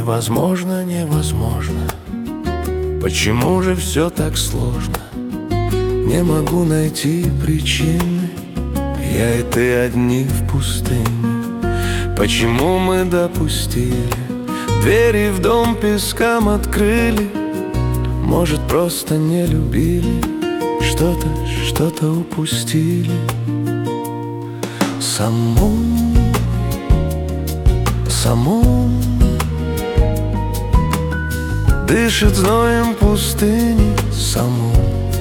Невозможно, невозможно. Почему же все так сложно? Не могу найти причины. Я и ты одни в пустыне. Почему мы допустили? Двери в дом пескам открыли. Может, просто не любили. Что-то упустили. Саму дышит зноем пустыни. Саму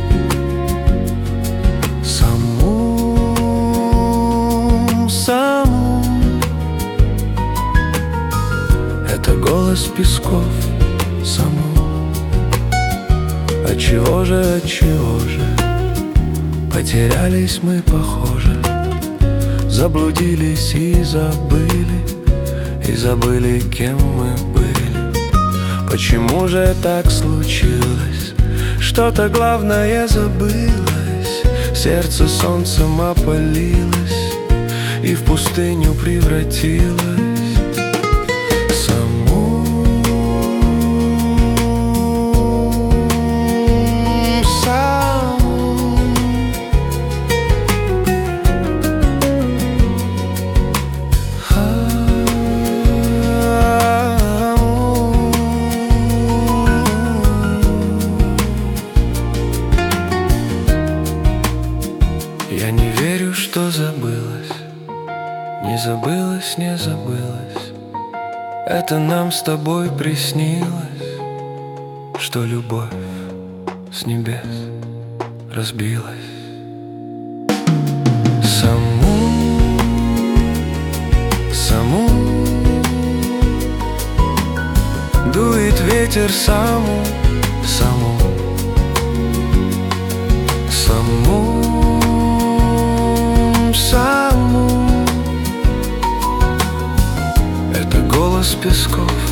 это голос песков. Саму отчего же потерялись мы, похоже. Заблудились и забыли, кем мы были. Почему же так случилось? Что-то главное забылось. Сердце солнцем опалилось и в пустыню превратилось. Я не верю, что забылось. Не забылось, не забылось. Это нам с тобой приснилось, что любовь с небес разбилась. Саму дует ветер. Саму это голос песков.